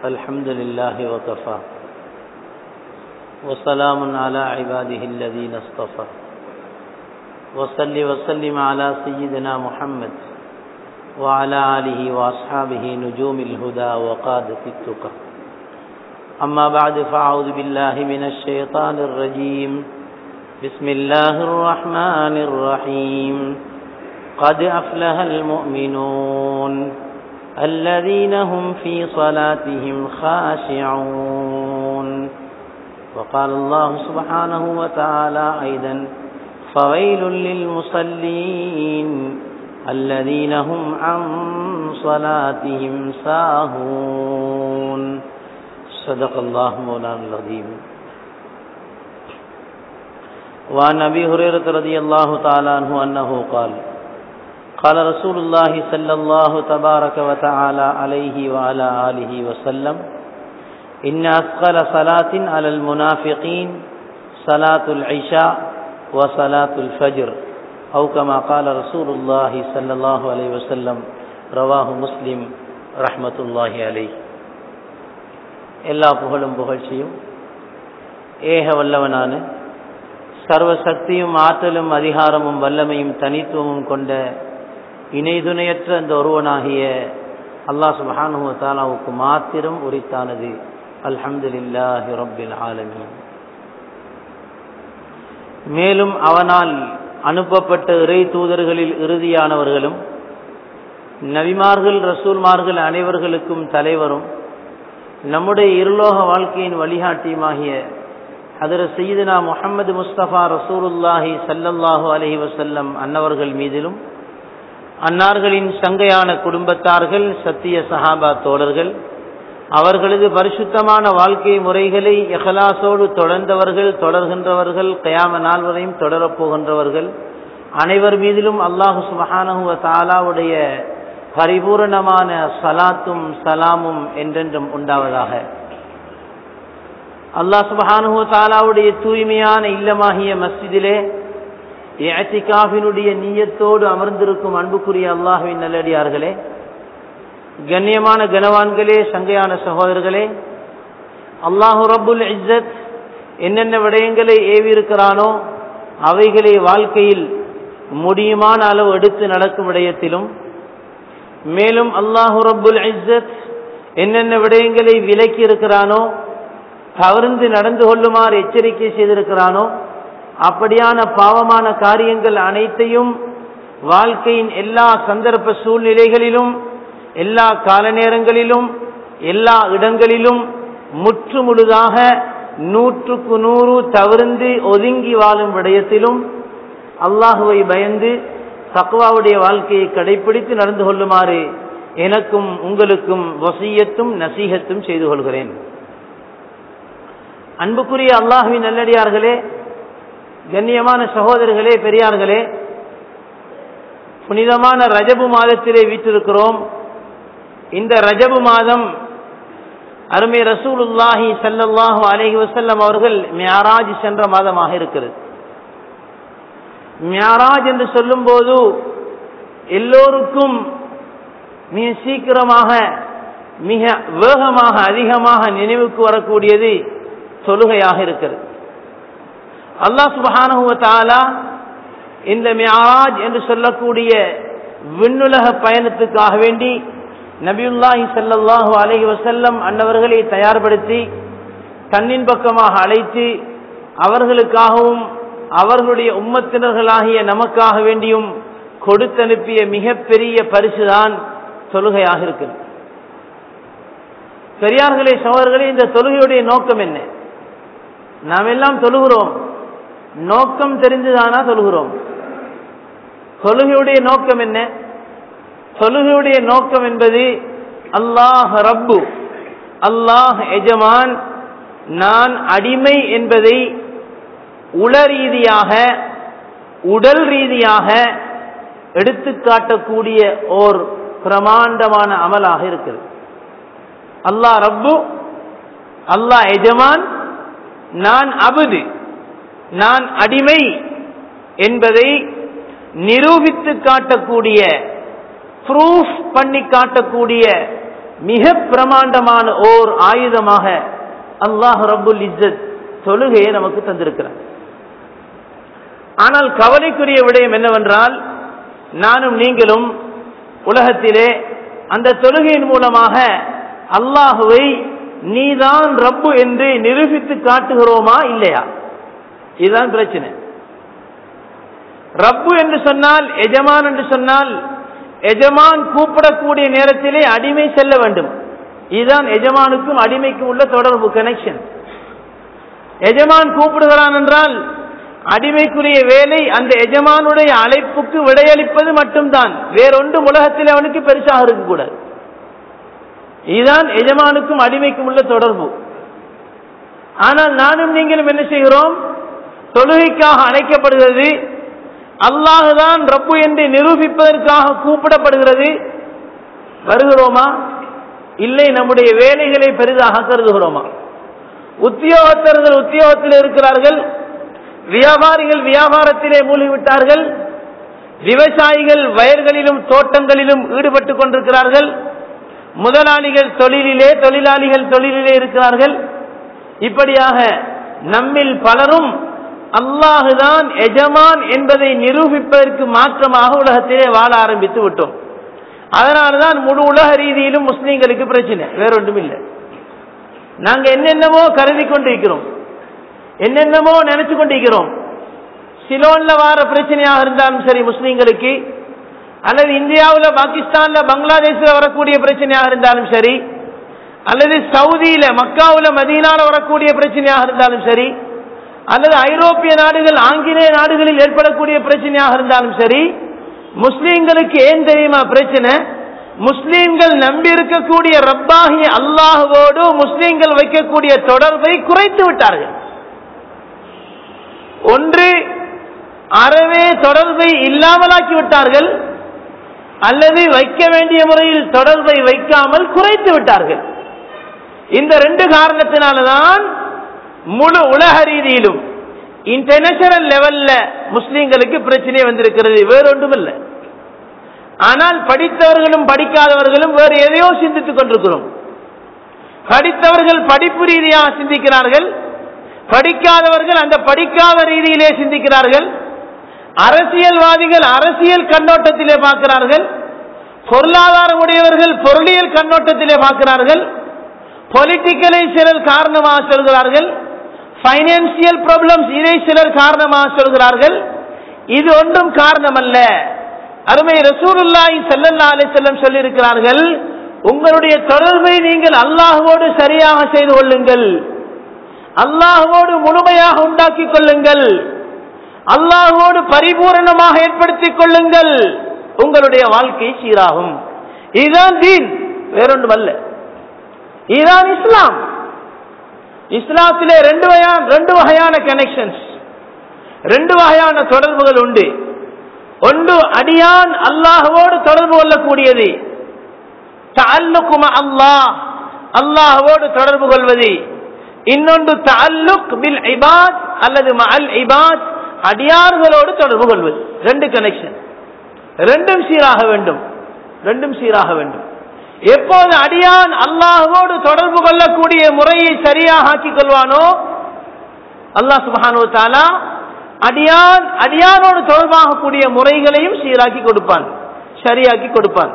الحمد لله وكفى وسلام على عباده الذين اصطفى وصل وسلم على سيدنا محمد وعلى آله وأصحابه نجوم الهدى وقادة التقى. أما بعد فأعوذ بالله من الشيطان الرجيم. بسم الله الرحمن الرحيم. قد أفلح المؤمنون الذين هم في صلاتهم خاشعون. وقال الله سبحانه وتعالى أيضا: فويل للمصلين الذين هم عن صلاتهم ساهون. صدق الله مولانا العظيم. وعن أبي هريرة رضي الله تعالى عنه أنه قال: قال رسول الله صلى الله تبارك وتعالى عليه وعلى آله وسلم: إن أثقل صلاة على المنافقين صلاة العشاء وصلاة الفجر أو كما قال رسول الله صلى الله عليه وسلم. رواه مسلم رحمة الله عليه. எல்லா புகழும் புகழ்ச்சியும் ஏக வல்லவனான சர்வ சக்தியும் ஆற்றலும் அதிகாரமும் வல்லமையும் தனித்துவமும் கொண்ட இணைதுணையற்ற அந்த ஒருவனாகிய அல்லாஹ் சுப்ஹானஹு வ தஆலாவுக்கு மாத்திரம் உரித்தானது. அல்ஹம்துலில்லாஹி ரப்பில் ஆலமீன். மேலும் அவனால் அனுப்பப்பட்ட இறை தூதர்களில் இறுதியானவர்களும் நபிமார்கள் ரசூல்மார்கள் அனைவர்களுக்கும் தலைவரும் நம்முடைய இருலோக வாழ்க்கையின் வழிகாட்டியுமாகிய ஹதரத் சய்யிதுனா முஹம்மது முஸ்தபா ரசூலுல்லாஹி ஸல்லல்லாஹு அலைஹி வஸல்லம் அன்னவர்கள் மீதிலும் அன்னார்களின் சங்கையான குடும்பத்தார்கள் சத்திய சஹாபா தோழர்கள் அவர்களது பரிசுத்தமான வாழ்க்கை முறைகளை இஹ்லாஸோடு தொடர்ந்தவர்கள் தொடர்கின்றவர்கள் கியாம நாள் வரையும் தொடரப்போகின்றவர்கள் அனைவர் மீதிலும் அல்லாஹ் சுப்ஹானஹு வ தஆலாவுடைய பரிபூரணமான ஸலாத்தும் ஸலாமும் என்றென்றும் உண்டாவதாக. அல்லாஹ் சுப்ஹானஹு வ தஆலாவுடைய தூய்மையான இல்லமாகிய மஸ்ஜிதிலே இஅ்திகாஃபினுடைய நிய்யத்தோடு அமர்ந்திருக்கும் அன்புக்குரிய அல்லாஹ்வின் நல்லடியார்களே, கண்ணியமான கனவான்களே, சங்கையான சகோதரர்களே, அல்லாஹு ரப்புல் இஸ்ஸத் என்னென்ன விடயங்களை ஏவியிருக்கிறானோ அவைகளை வாழ்க்கையில் முடியுமான அளவு எடுத்து நடக்கும் விடயத்திலும், மேலும் அல்லாஹு ரப்புல் இஸ்ஸத் என்னென்ன விடயங்களை விலக்கி இருக்கிறானோ தவிர்த்து நடந்து கொள்ளுமாறு எச்சரிக்கை செய்திருக்கிறானோ அப்படியான பாவமான காரியங்கள் அனைத்தையும் வாழ்க்கையின் எல்லா சந்தர்ப்ப சூழ்நிலைகளிலும் எல்லா கால நேரங்களிலும் எல்லா இடங்களிலும் முற்று முழுதாக 100% தவிர்த்து ஒதுங்கி வாழும் விடயத்திலும் அல்லாஹுவை பயந்து தக்வாவுடைய வாழ்க்கையை கடைபிடித்து நடந்து கொள்ளுமாறு எனக்கும் உங்களுக்கும் வசியத்தும் நசீஹத்தும் செய்து கொள்கிறேன். அன்புக்குரிய அல்லாஹ்வின் நல்லடியார்களே, கண்ணியமான சகோதரர்களே, பெரியார்களே, புனிதமான ரஜபு மாதத்திலே வீற்றிருக்கிறோம். இந்த ரஜபு மாதம் அருமை ரசூலுல்லாஹி ஸல்லல்லாஹு அலைஹி வஸல்லம் அவர்கள் மிஅராஜ் சென்ற மாதமாக இருக்கிறது. மிஅராஜ் என்று சொல்லும் போது எல்லோருக்கும் மிக சீக்கிரமாக மிக வேகமாக அதிகமாக நினைவுக்கு வரக்கூடியது தொழுகையாக இருக்கிறது. அல்லாஹ் சுப்ஹானஹு வ தஆலா இந்த மிஅராஜ் என்று சொல்லக்கூடிய விண்ணுலக பயணத்துக்காக வேண்டி நபியுல்லாஹி ஸல்லல்லாஹு அலைஹி வஸல்லம் அன்னவர்களை தயார்படுத்தி தன்னின் பக்கமாக அழைத்து அவர்களுக்காகவும் அவர்களுடைய உம்மத்தினர்களாகிய நமக்காக வேண்டியும் கொடுத்தனுப்பிய மிகப்பெரிய பரிசுதான் தொழுகையாக இருக்கிறது. பெரியார்களே, சகோதரர்களே, இந்த தொழுகையுடைய நோக்கம் என்ன? நாம் எல்லாம் தொழுகிறோம், நோக்கம் தெரிந்துதானா தொழுகிறோம்? தொழுகையுடைய நோக்கம் என்ன? தொழுகையுடைய நோக்கம் என்பது அல்லாஹ் ரப்பு, அல்லாஹ் எஜமான், நான் அடிமை என்பதை உள ரீதியாக உடல் ரீதியாக எடுத்துக்காட்டக்கூடிய ஓர் பிரமாண்டமான அமலாக இருக்கிறது. அல்லாஹ் ரப்பு, அல்லாஹ் எஜமான், நான் அபுது, நான் அடிமை என்பதை நிரூபித்து காட்டக்கூடிய, ப்ரூஃப் பண்ணி காட்டக்கூடிய மிக பிரமாண்டமான ஓர் ஆயுதமாக அல்லாஹ் ரப்புல் இஸ்ஸத் தொழுகையை நமக்கு தந்திருக்கிறார். ஆனால் கவலைக்குரிய விடயம் என்னவென்றால், நானும் நீங்களும் உலகத்திலே அந்த தொழுகையின் மூலமாக அல்லாஹுவை நீதான் ரப்பு என்று நிரூபித்து காட்டுகிறோமா இல்லையா? இதுதான் பிரச்சனை. ரப்பு என்று சொன்னால், எஜமான் என்று சொன்னால், எஜமான் கூப்பிடக்கூடிய நேரத்திலே அடிமை செல்ல வேண்டும். இதுதான் எஜமானுக்கும் அடிமைக்கும் உள்ள தொடர்பு, கனெக்ஷன். எஜமான் கூப்பிடுகிறான் என்றால் அடிமைக்குரிய வேலை அந்த எஜமானுடைய அழைப்புக்கு விடையளிப்பது மட்டும்தான், வேறொன்றும் உலகத்தில் அவனுக்கு பெருசாக இருக்கக்கூடாது. இதுதான் எஜமானுக்கும் அடிமைக்கும் உள்ள தொடர்பு. ஆனால் நானும் நீங்களும் என்ன செய்கிறோம்? தொழுகைக்காக அழைக்கப்படுகிறது, அல்லாஹுதான் ரப்பு என்று நிரூபிப்பதற்காக கூப்பிடப்படுகிறது. வருகிறோமா? இல்லை, நம்முடைய வேலைகளை பெரிதாக கருதுகிறோமா? உத்தியோகத்தர்கள் உத்தியோகத்தில் இருக்கிறார்கள், வியாபாரிகள் வியாபாரத்திலே மூழ்கிவிட்டார்கள், விவசாயிகள் வயல்களிலும் தோட்டங்களிலும் ஈடுபட்டுக் கொண்டிருக்கிறார்கள், முதலாளிகள் தொழிலிலே, தொழிலாளிகள் தொழிலிலே இருக்கிறார்கள். இப்படியாக நம்மில் பலரும் அல்லாஹுதான் எஜமான் என்பதை நிரூபிப்பதற்கு மாற்றமாக உலகத்திலே வாழ ஆரம்பித்து விட்டோம். அதனால்தான் முழு உலக ரீதியிலும் முஸ்லீம்களுக்கு பிரச்சனை, வேறொன்றும் இல்லை. நாங்க என்னென்னமோ கருதி கொண்டிருக்கிறோம், என்னென்னமோ நினைச்சு கொண்டிருக்கிறோம். சிலோன்ல வார பிரச்சனையாக இருந்தாலும் சரி முஸ்லீம்களுக்கு, அல்லது இந்தியாவில், பாகிஸ்தான்ல, பங்களாதேஷில் வரக்கூடிய பிரச்சனையாக இருந்தாலும் சரி, அல்லது சவுதியில, மக்காவுல, மதீனால வரக்கூடிய பிரச்சனையாக இருந்தாலும் சரி, அல்லது ஐரோப்பிய நாடுகள், ஆங்கிலேய நாடுகளில் ஏற்படக்கூடிய பிரச்சனையாக இருந்தாலும் சரி, முஸ்லீம்களுக்கு ஏன் தெரியுமா பிரச்சனை? முஸ்லீம்கள் நம்பி இருக்கக்கூடிய ரப்பாகிய அல்லாஹுவோடு முஸ்லீம்கள் வைக்கக்கூடிய தொடர்பை குறைத்து விட்டார்கள். ஒன்று, அறவே தொடர்பை இல்லாமலாக்கி விட்டார்கள், அல்லது வைக்க வேண்டிய முறையில் தொடர்பை வைக்காமல் குறைத்து விட்டார்கள். இந்த ரெண்டு காரணத்தினால்தான் முழு உலக ரீதியிலும் இன்டர்நேஷனல் லெவல்ல முஸ்லீம்களுக்கு பிரச்சனை வந்திருக்கிறது, வேறொன்றும் இல்லை. ஆனால் படித்தவர்களும் படிக்காதவர்களும் வேறு எதையோ சிந்தித்துக் கொண்டிருக்கிறோம். படித்தவர்கள் படிப்பு ரீதியாக சிந்திக்கிறார்கள், படிக்காதவர்கள் அந்த படிக்காத ரீதியிலே சிந்திக்கிறார்கள். அரசியல்வாதிகள் அரசியல் கண்ணோட்டத்திலே பார்க்கிறார்கள், பொருளாதாரம் உடையவர்கள் பொருளியல் கண்ணோட்டத்திலே பார்க்கிறார்கள், பொலிட்டிக்கலை சிலர் காரணமாக சொல்கிறார்கள், பைனான்சியல் ப்ராப்ளம்ஸ் இதை சிலர் காரணமாக சொல்கிறார்கள். இது ஒன்றும் காரணம் அல்ல. அருமை ரசூலுல்லாஹி ஸல்லல்லாஹு அலைஹி வஸல்லம் சொல்லி இருக்கிறார்கள், உங்களுடைய தொடர்பை நீங்கள் அல்லாஹ்வோடு சரியாக செய்து கொள்ளுங்கள், அல்லாஹ்வோடு முழுமையாக உண்டாக்கிக் கொள்ளுங்கள், அல்லாஹ்வோடு பரிபூரணமாக ஏற்படுத்திக் கொள்ளுங்கள், உங்களுடைய வாழ்க்கை சீராகும். இதுதான் தீன், வேறொன்றும் அல்ல. இதுதான் இஸ்லாம். இஸ்லாத்திலே ரெண்டு வகையான கனெக்ஷன்ஸ், ரெண்டு வகையான தொடர்புகள் உண்டு. ஒன்று அடியான் அல்லாஹ்வோடு தொடர்பு கொள்ளக்கூடியது, தஅல்லுக் மஅ அல்லாஹ், அல்லாஹ்வோடு தொடர்பு கொள்வது. இன்னொன்று தஅல்லுக் பில் இபாத் அல்லது மஅல் இபாத், அடியார்களோடு தொடர்பு கொள்வது. ரெண்டு கனெக்ஷன், ரெண்டும் சீராக வேண்டும், ரெண்டும் சீராக வேண்டும். எப்போது அடியான் அல்லாஹ்வோடு தொடர்பு கொள்ளக்கூடிய முறையை சரியாக ஆக்கிக் கொள்வானோ, அல்லாஹ் சுப்ஹானஹு வ தஆலா அடியானோடு தொடர்பாகக்கூடிய முறைகளையும் சீராக்கி கொடுப்பான், சரியாக்கி கொடுப்பான்.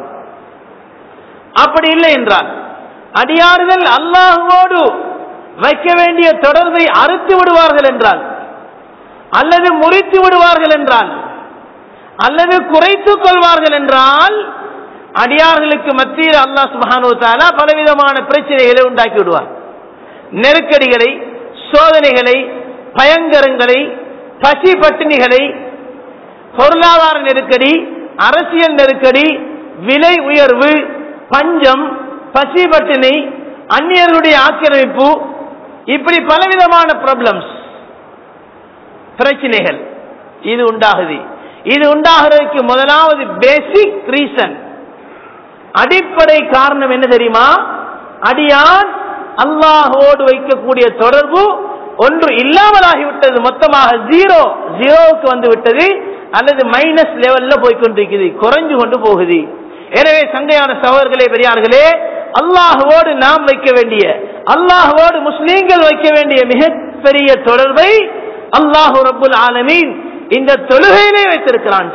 அப்படி இல்லை என்றால், அடியார்கள் அல்லாஹ்வோடு வைக்க வேண்டிய தொடர்பை அறுத்து விடுவார்கள் என்றால், அல்லது முறித்து விடுவார்கள் என்றால், அல்லது குறைத்துக் கொள்வார்கள் என்றால், அடியார்களுக்கு மத்தியில் அல்லாஹ் சுப்ஹானஹு வ தஆலா பலவிதமான பிரச்சனைகளை உண்டாக்கி விடுவார். நெருக்கடிகளை, சோதனைகளை, பயங்கரங்களை, பசி பட்டினிகளை, பொருளாதார நெருக்கடி, அரசியல் நெருக்கடி, விலை உயர்வு, பஞ்சம், பசி பட்டினி, அந்நியர்களுடைய ஆக்கிரமிப்பு, இப்படி பலவிதமான ப்ராப்ளம்ஸ், பிரச்சனைகள் இது உண்டாகுது. இது உண்டாகிறதுக்கு முதலாவது பேசிக் ரீசன், அடிப்படை காரணம் என்ன தெரியுமா? அடியான் அல்லாஹ்வோடு வைக்கக்கூடிய தொடர்பு ஒன்று இல்லாமலாகிவிட்டது, மொத்தமாக ஜீரோவுக்கு வந்து விட்டது, அல்லது மைனஸ் லெவல்ல போய்கொண்டிருக்குது, குறைஞ்சு கொண்டு போகுது. எனவே சங்கையான சகோதரர்களே, பெரியார்களே, அல்லாஹ்வோடு நாம் வைக்க வேண்டிய, அல்லாஹ்வோடு முஸ்லீம்கள் வைக்க வேண்டிய மிகப்பெரிய தொடர்பை அல்லாஹ் ரப்புல் ஆலமீன் இந்த தொழுகையிலே வைத்திருக்கிறான்.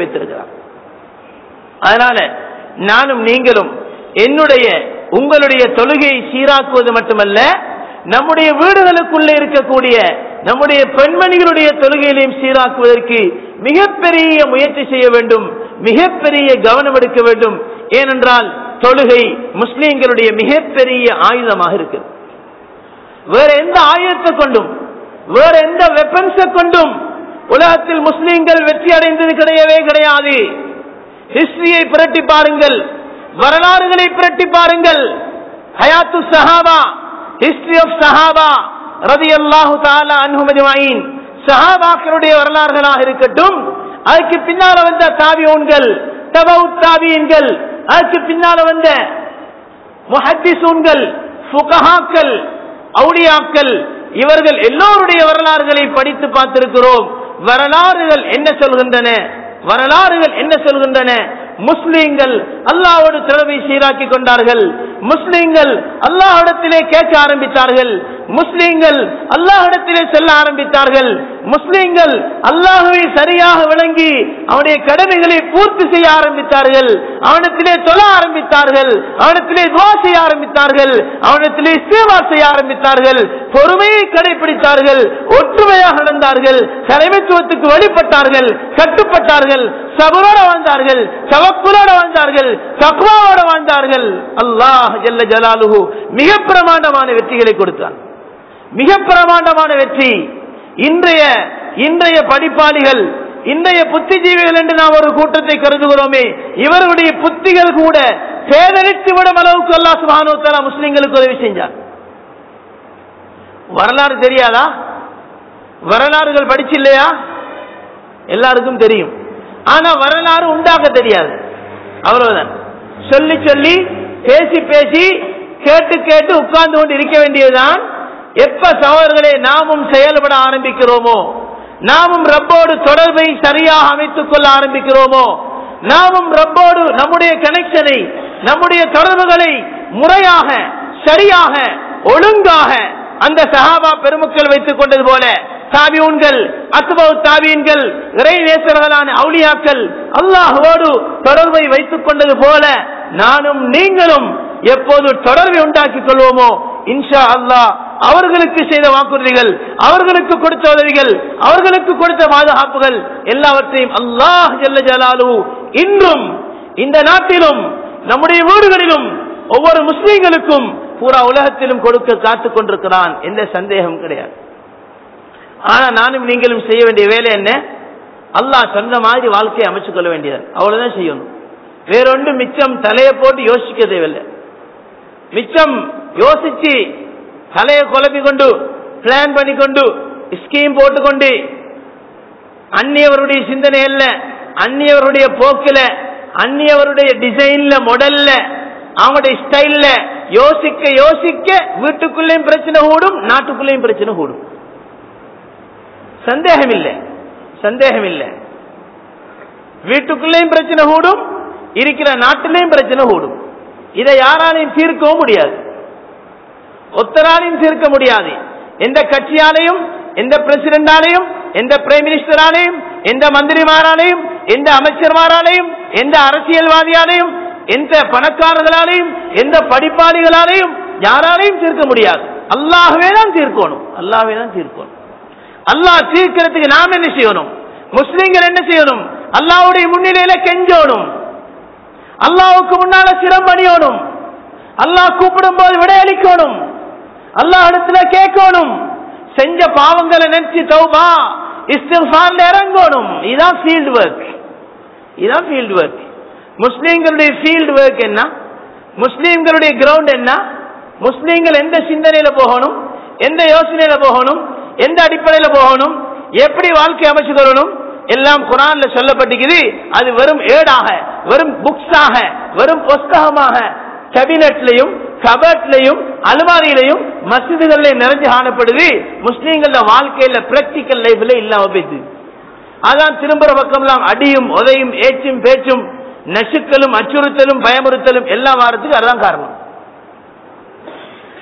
அதனால நானும் நீங்களும் உங்களுடைய தொழுகையை சீராக்குவது மட்டுமல்ல, நம்முடைய வீடுகளுக்குள்ளே இருக்கக்கூடிய நம்முடைய பெண்மணிகளுடைய தொழுகையிலையும் சீராக்குவதற்கு மிகப்பெரிய முயற்சி செய்ய வேண்டும், மிகப்பெரிய கவனம் எடுக்க வேண்டும். ஏனென்றால் தொழுகை முஸ்லிம்களுடைய மிகப்பெரிய ஆயுதமாக இருக்கு. வேற எந்த ஆயுதத்தை கொண்டும், வேற எந்த வெப்பன்ஸை கொண்டும் உலகத்தில் முஸ்லிம்கள் வெற்றி அடைந்தது கிடையாது. ஹிஸ்டரியை புரட்டி பாருங்கள், வரலாறுகளை புரட்டி பாருங்கள். ஹயாத்து சஹாபா, ஹிஸ்டரி ஆஃப் சஹாபா ரலியல்லாஹு தஆலா அன்ஹும் அஜ்மஈன், சஹாபாக்களுடைய வரலாறுகளாக இருக்கட்டும், அதுக்கு பின்னால வந்த தாபிஊன்கள், தபவுத் தாபிஈன்கள், அதுக்கு பின்னால வந்த முஹத்திஸூன்கள், ஃபுகஹாக்கள், அவுலியாக்கள், இவர்கள் எல்லோருடைய வரலாறுகளை படித்து பார்த்திருக்கிறோம். வரலாறுகள் என்ன சொல்கின்றன? முஸ்லிம்கள் அல்லாஹ்வோடு தொடர்பை சீராக்கி கொண்டார்கள். முஸ்லிம்கள் அல்லாஹ்விடத்திலே கேட்க ஆரம்பித்தார்கள். முஸ்லிம்கள் அல்லாஹ்விடத்திலே செல்ல ஆரம்பித்தார்கள். முஸ்லிம்கள் அல்லாஹ்வை சரியாக விளங்கி அவனுடைய கடமைகளை பூர்த்தி செய்ய ஆரம்பித்தார்கள். அவனிடத்திலே தொழ ஆரம்பித்தார்கள். அவனிடத்திலே துஆ செய்ய ஆரம்பித்தார்கள். அவனிடத்திலே இஸ்திக்ஃபார் செய்ய ஆரம்பித்தார்கள். பொறுமையை கடைபிடித்தார்கள். ஒற்றுமையாக நடந்தார்கள். தலைமைத்துவத்துக்கு வழிபட்டார்கள், கட்டுப்பட்டார்கள், சபரோடு வாழ்ந்தார்கள், தவக்குலோடு வாழ்ந்தார்கள், தக்வாவோடு வாழ்ந்தார்கள். அல்லாஹ் ஜல்ல ஜலாலுஹு மிக பிரமாண்டமான வெற்றிகளை கொடுத்தான். மிக பிரமாண்டமான வெற்றி. இன்றைய படிப்பாளிகள், இன்றைய புத்திஜீவிகள் என்று நாம் ஒரு கூட்டத்தை கருதுகிறோமே, இவருடைய புத்திகள் கூட பேதலித்து விடும் அளவுக்கு அல்லாஹ் சுப்ஹானஹு வ தஆலா முஸ்லிம்களுக்கு உதவி செஞ்சார். வரலாறு தெரியாதா? வரலாறுகள் படிச்சில்லையா? எல்லாருக்கும் தெரியும். ஆனா வரலாறு உண்டாக்க தெரியாது. அவ்வளவுதான். சொல்லி சொல்லி பேசி பேசி கேட்டு கேட்டு உட்கார்ந்து கொண்டு இருக்க வேண்டியதுதான். எப்ப சகோதரர்களே நாமும் செயல்பட ஆரம்பிக்கிறோமோ, நாமும் ரப்போடு தொடர்பை சரியாக அமைத்துக் கொள்ள ஆரம்பிக்கிறோமோ, நாமும் ரப்போடு நம்முடைய கனெக்ஷனை, நம்முடைய தொடர்புகளை முறையாக, சரியாக, ஒழுங்காக அந்த சஹாபா பெருமக்கள் வைத்துக் கொண்டது போல, தாபிஊன்கள், அத்பவு தாபிஈன்கள், இறை நேசர்களான அவுலியாக்கள் அல்லாஹ்வோடு தொடர்பை வைத்துக் கொண்டது போல நானும் நீங்களும் எப்போது தொடர்பை உண்டாக்கிக் கொள்வோமோ, இன்ஷா அல்லாஹ் அவர்களுக்கு செய்த வாக்குறுதிகள், அவர்களுக்கு கொடுத்த உதவிகள், அவர்களுக்கு கொடுத்த பாதுகாப்புகள் எல்லாவற்றையும் அல்லாஹ் ஜல்ல ஜலாலுஹு இன்றும் இந்த நாட்டிலும் நம்முடைய வீடுகளிலும் ஒவ்வொரு முஸ்லிம்களுக்கும் பூரா உலகத்திலும் கொடுக்க காத்துக் கொண்டிருக்கிறான். எந்த சந்தேகம் கிடையாது. ஆனா நானும் நீங்களும் செய்ய வேண்டிய வேலை என்ன? அல்லாஹ் சொன்ன மாதிரி வாழ்க்கையை அமைச்சு கொள்ள வேண்டியது, அவ்வளவுதான் செய்யணும். வேறொன்று மிச்சம் தலையை போட்டு யோசிக்க தேவையில்லை. மிச்சம் யோசிச்சு தலையை குழப்பி கொண்டு பிளான் பண்ணிக்கொண்டு ஸ்கீம் போட்டுக்கொண்டு அந்நியவருடைய சிந்தனை அல்ல, அந்நியவருடைய போக்கில, அந்நியவருடைய டிசைன்ல, மாடல்ல, அவங்களுடைய ஸ்டைல்ல யோசிக்க யோசிக்க வீட்டுக்குள்ளேயும் பிரச்சனை கூடும், நாட்டுக்குள்ளேயும் பிரச்சனை கூடும். சந்தேகம் இல்லை. வீட்டுக்குள்ளேயும் பிரச்சனை கூடும், இருக்கிற நாட்டிலையும் பிரச்சனை கூடும். இதை யாராலையும் தீர்க்கவும் முடியாது, ஒத்தராலையும் தீர்க்க முடியாது. எந்த கட்சியாலையும், எந்த பிரசிடண்டாலையும், எந்த பிரைம் மினிஸ்டராலையும், எந்த மந்திரிமாராலையும், எந்த அமைச்சர்மாராலையும், எந்த அரசியல்வாதியாலையும், எந்த பணக்காரர்களாலையும், எந்த படிப்பாளிகளாலையும் யாராலையும் தீர்க்க முடியாது. அல்லாஹ்வே தான் தீர்க்கணும். அல்லாஹ் தீர்க்கிறதுக்கு நாம் என்ன செய்யணும்? முஸ்லிம்கள் என்ன செய்யணும்? அல்லாஹ்வுடைய முன்னிலையில கெஞ்சோணும், அல்லாஹ்வுக்கு முன்னால சிரம் அணியணும், அல்லாஹ் கூப்பிடும் போது விடையளிக்கணும், அல்லாஹ் இடத்துல கேட்கணும், செஞ்ச பாவங்களை நினைச்சு தௌபா இஸ்திக்ஃபார்ல இறங்கணும். இதான் ஃபீல்ட் ஒர்க். முஸ்லிம்களுடைய ஃபீல்ட் ஒர்க் என்ன? முஸ்லிம்களுடைய கிரவுண்ட் என்ன? முஸ்லிம்கள் எந்த சிந்தனையில போகணும், எந்த யோசனையில போகணும், எந்த அடிப்படையில போகணும், எப்படி வாழ்க்கை அமைச்சு கொள்ளணும், எல்லாம் குர்ஆன்ல சொல்லப்பட்டிருக்குது. அது வெறும் ஏடாக, வெறும் புக்ஸாக, வெறும் புஸ்தகமாக கேபினட்லயும், கபட்லயும், அலுமாரியிலையும், மஸ்ஜிதுகள்லயும் நிறைஞ்சு காணப்படுது. முஸ்லிம்கள வாழ்க்கையில பிராக்டிக்கல் லைஃப்ல இல்லாம போயிடுது. அதான் திரும்புற பக்கம்லாம் அடியும் உதையும் ஏச்சும் பேச்சும் நசுக்கலும் அச்சுறுத்தலும் பயமுறுத்தலும் எல்லாம் வாரத்துக்கு அதுதான் காரணம்.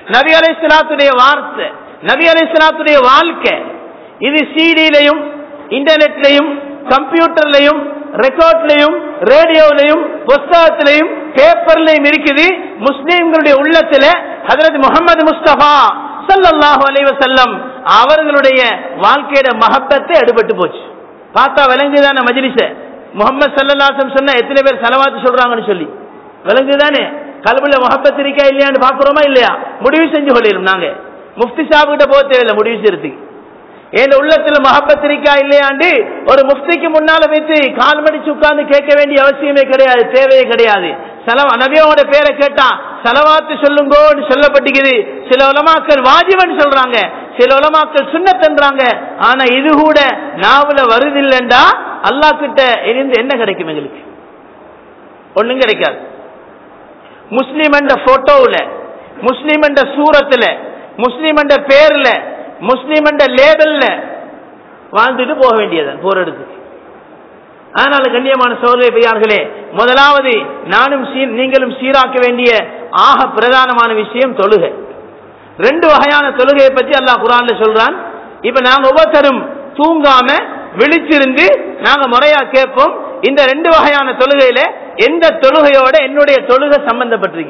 நபி அலைஹிஸ்ஸலாத்துடைய வார்த்தை, நபி அலைஹிஸ்ஸலாத்துடைய வாழ்க்கை. இது சிடிலையும் இன்டர்நெட்லையும் கம்ப்யூட்டர்லையும் ரெக்கார்ட்லையும் ரேடியோலையும் புஸ்தகத்திலையும் பேப்பர்லையும் இருக்குது. முஸ்லிம்களுடைய உள்ளத்துல ஹஜ்ரத் முஹம்மது முஸ்தபா ஸல்லல்லாஹு அலைஹி வஸல்லம் அவர்களுடைய வாழ்க்கையோட மஹப்பத்தை எடுபட்டு போச்சு. பார்த்தா விளங்குதான மஜ்லிஸ முஹம்மது ஸல்லல்லாஹு அலைஹி வஸல்லம் சொன்னா எத்தனை பேர் ஸலவாத் சொல்றாங்கன்னு சொல்லி விளங்குதானே? கல்புல மஹப்பத் இருக்கா இல்லையான்னு பாக்குறோமா இல்லையா? முடிவு செஞ்சு கொள்ளிரும். நாங்க முஃப்தி சாஹிப் கிட்ட போக தேவையில்லை முடிவு செய்யறதுக்கு. என் உள்ளத்துல மஹப்பத் இருக்கா இல்லையாண்டு ஒரு முஃப்திக்கு முன்னால வைத்து கால் மடிச்சு உட்கார்ந்து கேட்க வேண்டிய அவசியமே கிடையாது, தேவையே கிடையாது. நபியோட பேரை கேட்டா ஸலவாத்து சொல்லுங்கோன்னு சொல்லப்பட்டிருக்குது. சில உலமாக்கள் வாஜிபன்னு சொல்றாங்க, சில உலமாக்கள் சுன்னத்ன்றாங்க. ஆனா இது கூட நாவுல வருதில்லைண்டா அல்லாஹ் கிட்ட இருந்து என்ன கிடைக்கும்? எங்களுக்கு ஒண்ணும் கிடைக்காது. முஸ்லிம் என்ற போட்டோவுல, முஸ்லிம் என்ற சூரத்துல, முஸ்லிம் என்ற பேர்ல, முஸ்லிம் என்ற லேபல்ல வாழ்ந்துட்டு போக வேண்டியதான் போற இடத்துக்கு. அதனால கண்ணியமான சகோதரர்களே பெரியார்களே, முதலாவது நானும் நீங்களும் சீராக்க வேண்டிய ஆக பிரதானமான விஷயம் தொழுகை. ரெண்டு வகையான தொழுகையை பற்றி அல்லாஹ் குர்ஆன்ல சொல்றான். இப்ப நாங்க ஒவ்வொருத்தரும் தூங்காம விழிச்சிருந்து நாங்க முறையா கேட்போம். இந்த ரெண்டு வகையான தொழுகையில எந்த தொழுகையோட என்னுடைய தொழுகை சம்பந்தப்பட்டிருக்கு?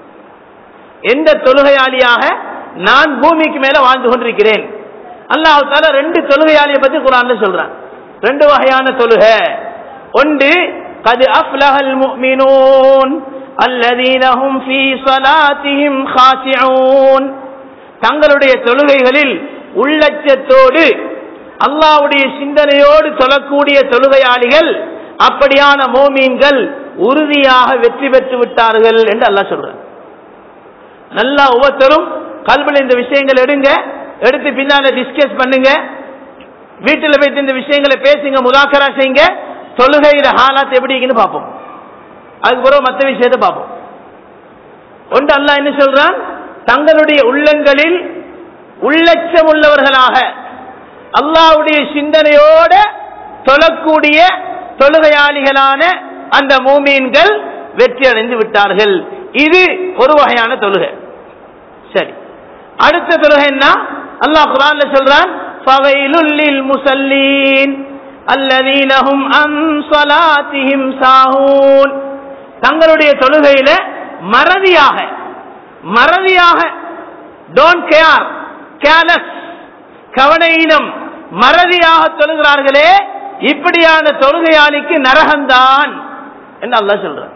எந்த தொழுகையாளியாக நான் பூமிக்கு மேல வாழ்ந்து கொண்டிருக்கிறேன்? அல்லாஹ் தஆலா ரெண்டு தொழுகையாளியை பத்தி குர்ஆன்ல சொல்றான். ரெண்டு வகையான தொழுகை. ஒன்று கத் அஃப்லஹல் முஃமினூன் அல்லதீன ஹும் ஃபீ ஸலாத்திஹிம் காஷிஊன். தங்களுடைய தொழுகைகளில் உள்ளச்சத்தோடு அல்லாஹ்வுடைய சிந்தனையோடு தொழக்கூடிய தொழுகையாளிகள், அப்படியான மோமீன்கள் உறுதியாக வெற்றி பெற்று விட்டார்கள் என்று அல்லாஹ் சொல்றான். நல்லா ஒவ்வொருத்தரும் கல்வில இந்த விஷயங்கள் எடுத்து பின்னால டிஸ்கஸ் பண்ணுங்க. வீட்டில் போயிட்டு இந்த விஷயங்களை பேசுங்க, முதாக்கரா செய்யுங்க. தொழுகையில ஹாலாத் எப்படி இருக்குன்னு பார்ப்போம். அதுக்கப்புறம் மற்ற விஷயத்தை பார்ப்போம். ஒன்று அல்லாஹ் என்ன சொல்றான்? தங்களுடைய உள்ளங்களில் உள்ளச்சம் உள்ளவர்களாக அல்லாஹ்வுடைய சிந்தனையோட தொழக்கூடிய தொழுகையாளிகளான அந்த மூமீன்கள் வெற்றி அடைந்து விட்டார்கள். இது ஒரு வகையான தொழுகை. சரி, அடுத்த தொழுகை என்ன? அல்லாஹ் குர்ஆன்ல சொல்றான், ஃபவைலுல் லில் முஸல்லீன் அல்லதீன ஹும் அன் ஸலாத்திஹிம் சாஹூன். தங்களுடைய தொழுகையில மறதியாக டோன்ட் கேர், கேர்லெஸ், கவனையினம், மறதியாக தொழுகிறார்களே, இப்படியான தொழுகையாளிக்கு நரகம்தான் என்று அல்லாஹ் சொல்றான்.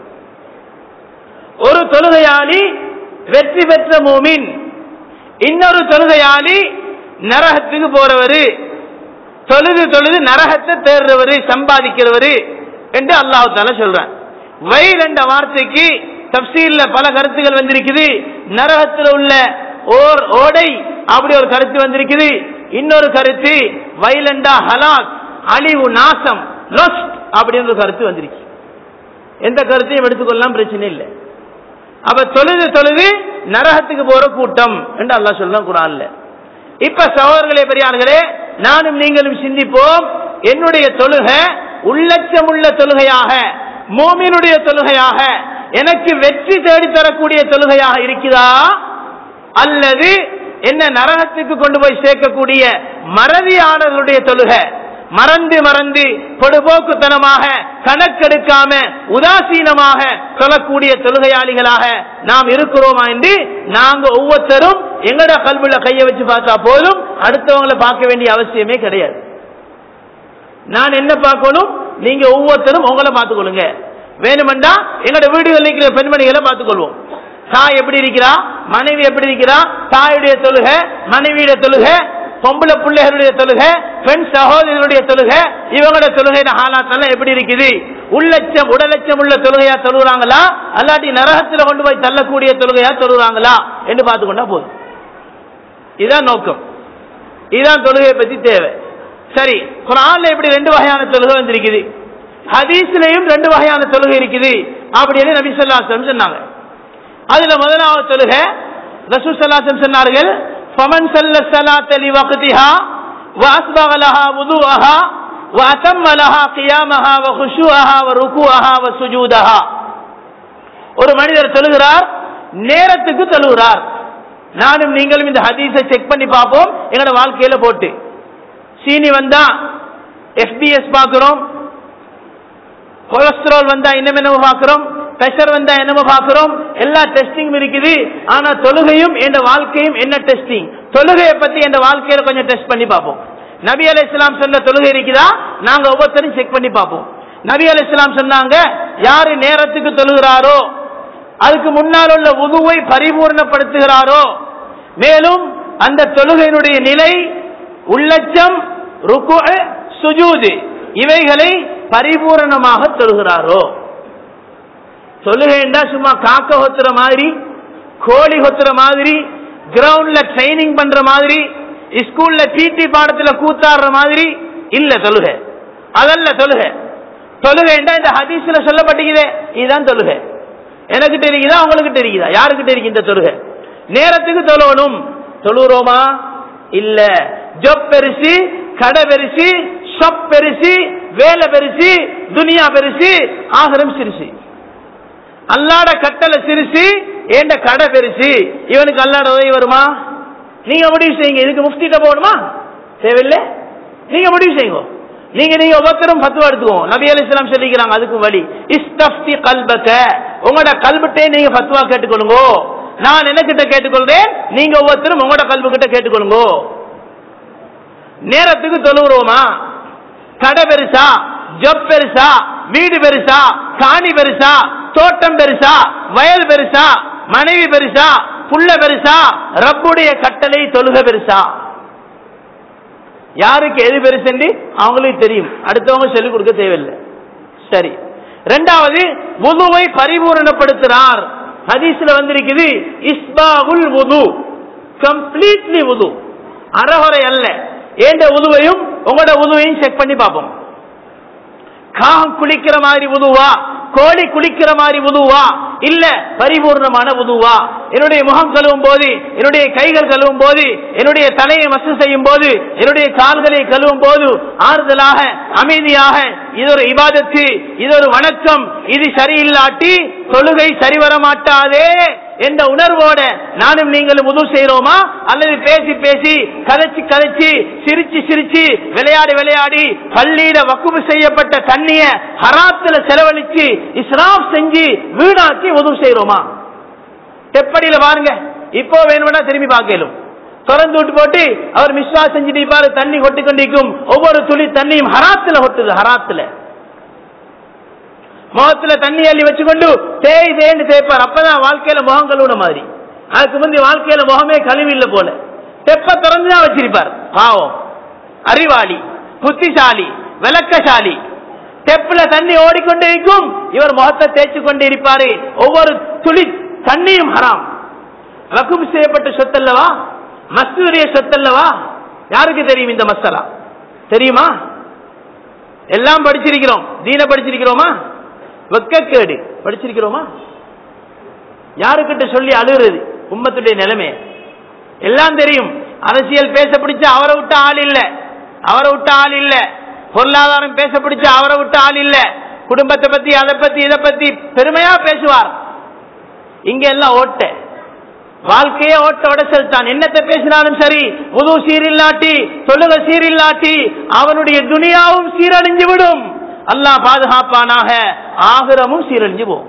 ஒரு தொழுகையாளி வெற்றி பெற்ற மூமின், இன்னொரு தொழுகையாளி நரகத்துக்கு போறவரு, தொழுது நரகத்தை தேடுறவரு, சம்பாதிக்கிறவரு என்று அல்லாஹ் தஆலா சொல்றான். வயல் என்ற வார்த்தைக்கு தப்சீர்ல பல கருத்துகள் வந்திருக்குது. நரகத்தில் உள்ள ஓர் ஓடை அப்படி ஒரு கருத்து வந்திருக்குது. இன்னொரு கருத்து வயலண்டா ஹலாக், அழிவு, நாசம், லொஸ்ட் அப்படின்னு ஒரு கருத்து வந்திருக்கு. எந்த கருத்தையும் எடுத்துக்கொள்ளலாம், பிரச்சனை இல்லை. அப்ப தொழுது நரகத்துக்கு போற கூட்டம் என்று அல்லாஹ் சொல்றான் குர்ஆன்ல. இப்ப சகோதரர்களே பெரியார்களே, நானும் நீங்களும் சிந்திப்போம். என்னுடைய தொழுகை உள்ளச்சம் உள்ள தொழுகையாக, மூமினுடைய தொழுகையாக, எனக்கு வெற்றி தேடி தரக்கூடிய தொழுகையாக இருக்குதா, அல்லது என்ன நரகத்துக்கு கொண்டு போய் சேர்க்கக்கூடிய மறதியாளர்களுடைய தொழுகை, மறந்து பொடுபோக்குத்தனமாக, கணக்கெடுக்காம, உதாசீனமாக சொல்லக்கூடிய தொழுகையாளிகளாக நாம் இருக்கிறோமா என்று நாங்க ஒவ்வொருத்தரும் எங்கட கல்வில கைய வச்சு பார்த்தா போதும். அடுத்தவங்களை பார்க்க வேண்டிய அவசியமே கிடையாது. நான் என்ன பார்க்கணும்? நீங்க ஒவ்வொருத்தரும் உங்களை பார்த்துக்கொள்ளுங்க. வேணுமெண்டா எங்கட வீடுகளில் இருக்கிற பெண்மணிகளை பார்த்துக்கொள்வோம். தாய் எப்படி இருக்கிறா, மனைவி எப்படி இருக்கிறா, தாயுடைய தொழுகை, மனைவியுடைய தொழுகை, பொம்பளை பிள்ளைகளுடைய தொழுகை, பெண் சகோதரர்களுடைய தொழுகை, இவங்களுடைய தொழுகையில ஹாலாத்தெல்லாம் எப்படி இருக்குது? உள்ளச்சம் உடலச்சம் உள்ள தொழுகையா தொழுகிறாங்களா, அல்லாட்டி நரகத்தில் கொண்டு போய் தள்ளக்கூடிய தொழுகையா தொழுகிறாங்களா என்று பார்த்துக்கொண்டா போதும். இதுதான் நோக்கம், இதுதான் தொழுகையை பத்தி தேவை. சரி, குர்ஆன்ல இப்படி ரெண்டு வகையான தொழுகை வந்திருக்குது, ஹதீஸ்லயும் ரெண்டு வகையான தொழுகை இருக்குது அப்படின்னு நபி ஸல்லல்லாஹு அலைஹி வஸல்லம் சொன்னாங்க. அதுல முதலாவது தொழுகை ரசூல் ஸல்லல்லாஹு அலைஹி வஸல்லம் சொன்னார்கள், فمن صلى الصلاة لوقتها وأسبغ لها وضوءها وأتم لها قيامها وخشوعها وركوعها وسجودها. ஒரு மனிதர் தொழுகிறார், நேரத்துக்கு தொழுகிறார், நானும் நீங்களும் இந்த ஹதீஸை செக் பண்ணி பார்ப்போம். எங்களோட வாழ்க்கையில போட்டு சீனி வந்தா FBS பார்க்கிறோம், கொலஸ்ட்ரால் வந்தா என்னமோ பார்க்கிறோம், பிரஷர் வந்தா என்னமோ பார்க்கிறோம், எல்லா டெஸ்டிங் இருக்குது. ஆனா தொழுகையும் என் வாழ்க்கையும் என்ன டெஸ்டிங்? தொழுகையை பத்தி என் வாழ்க்கையில கொஞ்சம் டெஸ்ட் பண்ணி பார்ப்போம். நபி அலைஹிஸ்ஸலாம் சொன்ன தொழுகை இருக்குதா? நாங்க ஒவ்வொருத்தரும் செக் பண்ணி பார்ப்போம். நபி அலைஹிஸ்ஸலாம் சொன்னாங்க, யாரு நேரத்துக்கு தொழுகிறாரோ, அதுக்கு முன்னால் உள்ள வுதுவை பரிபூர்ணப்படுத்துகிறாரோ, மேலும் அந்த தொழுகையினுடைய நிலை உள்ளச்சம், ருக்கு, சுஜூது இவைகளை பரிபூரணமாக தொழுகிறாரோ. தொழுகைண்டா சும்மா காக்க ஹொத்துற மாதிரி, கோழி ஹொத்துற மாதிரி, கிரவுண்ட்ல ட்ரைனிங் பண்ற மாதிரி, ஸ்கூல்ல PT பாடத்துல கூத்தாடுற மாதிரி இல்ல தொழுகை. அதல்ல தொழுகை. தொழுகைண்டா இந்த ஹதீஸ்ல சொல்லப்பட்டிருக்குதே, இதுதான் தொழுகை. எனக்கு தெரியுதா, உங்களுக்கு தெரியுதா? யாருக்கு தெரியும் இந்த தொழுகை? நேரத்துக்கு தொழணும். தொழுறோமா? இல்ல. ஜப் பெருசு, கடை பெருசு, ஷப் பெருசு, வேலை பெருசு, துனியா பெருசு, ஆகரம் சிறுசு. அல்லாட கட்டளை சிறுசு, ஏண்ட கடை பெருசு. இவனுக்கு அல்லாட உதவி வருமா? நீங்க முடிவு செய்யுங்க. இதுக்கு முஃப்திட்ட போகணுமா? தேவையில்லை. நீங்க முடிவு செய்யுங்க. நீங்க ஒவ்வொருத்தரும் ஃபத்வா எடுத்துக்கோங்க. நபி அலைஹிஸ்ஸலாம் சொல்லிக்கிறாங்க அதுக்கு வழி. இஸ்தஃப்தி கல்பக, உங்களோட கல்பட்டே நீங்க ஃபத்வா கேட்டுக்கொள்ளுங்க. நான் எனக்கிட்ட கேட்டுக்கொள்றேன், நீங்க ஒவ்வொருத்தரும் உங்களோட கல்பு கிட்ட கேட்டுக்கொள்ளுங்க. நேரத்துக்கு தொழுகிறோமா? கடை பெருசா, ஜப் பெருசா, வீடு பெருசா, காணி பெருசா, தோட்டம் பெருசா, வயல் பெருசா, மனைவி பெருசா, புள்ள பெருசா, ரப்புடைய கட்டளை தொழுகை பெருசா? யாருக்கு எது பெருசு அவங்களுக்கு தெரியும், அடுத்தவங்க சொல்லிக் கொடுக்க தேவையில்லை. சரி. இரண்டாவது, வுதுவை பரிபூரணப்படுத்துறார். ஹதீஸ்ல வந்திருக்குது இஸ்பாகுல் வுது, கம்ப்ளீட்லி வுது, அறகுறை அல்ல. ஏண்ட வுதுவையும் உங்களோட வுதுவையும் செக் பண்ணி பார்ப்போம். காகம் குளிக்கிற மாதிரி வுதுவா, கோழி குளிக்கிற மாதிரி வுதுவா, இல்ல பரிபூர்ணமான வுதுவா? என்னுடைய முகம் கழுவும் போது, என்னுடைய கைகள் கழுவும் போது, என்னுடைய தலையை மசு செய்யும் போது, என்னுடைய கால்களை கழுவும் போது ஆறுதலாக, அமைதியாக, இது ஒரு இபாதத்து, இது ஒரு வணக்கம், இது சரியில்லாட்டி தொழுகை சரிவர மாட்டாதே என்ற உணர்வோட நானும் நீங்களும் வுது செய்யறோமா? அல்லது பேசி பேசி, கதைச்சு கதைச்சு, சிரிச்சு சிரிச்சு, விளையாடி விளையாடி, பள்ளியில வக்குஃப் செய்யப்பட்ட தண்ணிய ஹராத்துல செலவழிச்சு இஸ்ராப் செஞ்சு வீணாக்கி வுது செய்யறோமா? எப்படியில பாருங்க. இப்போ வேணும்னா திரும்பி பார்க்கலும். திறந்து விட்டு போட்டு அவர் மிஸ்வா செஞ்சுட்டு பாரு, தண்ணி கொட்டி கொண்டிருக்கும். ஒவ்வொரு துளி தண்ணியும் ஹராத்துல கொட்டுது. ஹராத்துல முகத்துல தண்ணி அள்ளி வச்சுக்கொண்டு தேய் தேன்னு தேய்ப்பார். அப்பதான் வாழ்க்கையில முகம் கழுவுன மாதிரி. அதுக்கு முந்தி வாழ்க்கையில முகமே கழுவில்லை போல. தெப்ப திறந்துதான் வச்சிருப்பார். பாவம், அறிவாளி, புத்திசாலி, விளக்கசாலி. தெப்புல தண்ணி ஓடிக்கொண்டே இருக்கும், இவர் முகத்தை தேய்ச்சு கொண்டே இருப்பாரு. ஒவ்வொரு துளி தண்ணியும் ஹராம். வக்குஃப் செய்யப்பட்ட சொத்தல்லவா, மஸ்ஜிதுடைய சொத்தல்லவா? யாருக்கு தெரியும் இந்த மசாலா? தெரியுமா? எல்லாம் படிச்சிருக்கிறோம். தீன படிச்சிருக்கிறோமா? வெக்கக்கேடு படிச்சிருக்கிறோமா? யாருக்கிட்ட சொல்லி அழுகிறது உம்மத்துடைய நிலைமை? எல்லாம் தெரியும். அரசியல் பேச பிடிச்ச அவரை விட்ட ஆள் இல்ல, அவரை விட்ட ஆள் இல்ல. பொருளாதாரம் பேச பிடிச்ச அவரை விட்ட ஆள் இல்ல. குடும்பத்தை பத்தி, அதை பத்தி, இதை பத்தி பெருமையா பேசுவார். இங்க எல்லாம் ஓட்ட, வாழ்க்கையே ஓட்ட உடச்சல் தான். என்னத்தை பேசினாலும் சரி, வுது சீரில்லாட்டி, தொழுகை சீரில்லாட்டி அவனுடைய துனியாவும் சீரழிஞ்சு விடும். அல்லாஹ் பாதுகாப்பானாக. ஆகிரமும் சீரழிஞ்சு போகும்.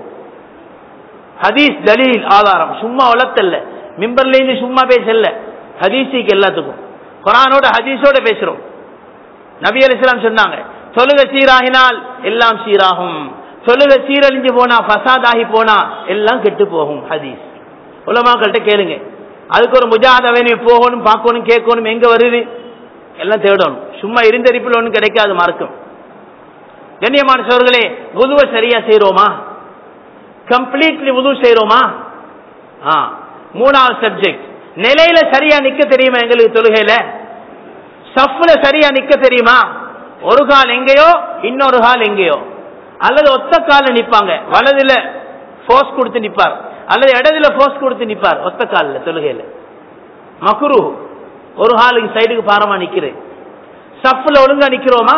ஹதீஸ் தலீல் ஆதாரம். சும்மா வளர்த்தல்ல, மிம்பர்ல இருந்து சும்மா பேசல. ஹதீஸுக்கு எல்லாத்துக்கும் குர்ஆனோட ஹதீஸோட பேசுறோம். நபி அலைஹிஸ்ஸலாம் சொன்னாங்க, தொழுகை சீராகினால் எல்லாம் சீராகும். தொழுகை சீரழிஞ்சு போனா, ஃபசாத் ஆகி போனா எல்லாம் கெட்டு போகும். ஹதீஸ் உலமாக்கள்கிட்ட கேளுங்க. அதுக்கு ஒரு முஜாஹதா போகணும், பார்க்கணும், கேட்கணும். எங்க வருது? எல்லாம் தேடணும். சும்மா இருந்தரிப்பில் ஒன்றும் கிடைக்காது மார்க்கம். கண்ணியமான சகோதரர்களே, வுதுவை சரியா செய்யறோமா? கம்ப்ளீட்லி வுது செய்யறோமா? மூணாவது சப்ஜெக்ட், நிலையில சரியா நிக்க தெரியுமா? எங்களுக்கு தொழுகையில சஃப்ல சரியா நிக்க தெரியுமா? ஒரு கால் எங்கேயோ, இன்னொரு கால் எங்கேயோ, அல்லது ஒத்த கால நிப்பாங்க. வலதுல போர்ஸ் கொடுத்து நிப்பார், அல்லது இடதுல போர்ஸ் கொடுத்து நிப்பார். ஒத்த கால தொழுகையில மக்ரூஹ். ஒரு காலுக்கு சைடுக்கு பாரமா நிக்கிறேன். சஃப்ல ஒழுங்கா நிக்கிறோமா?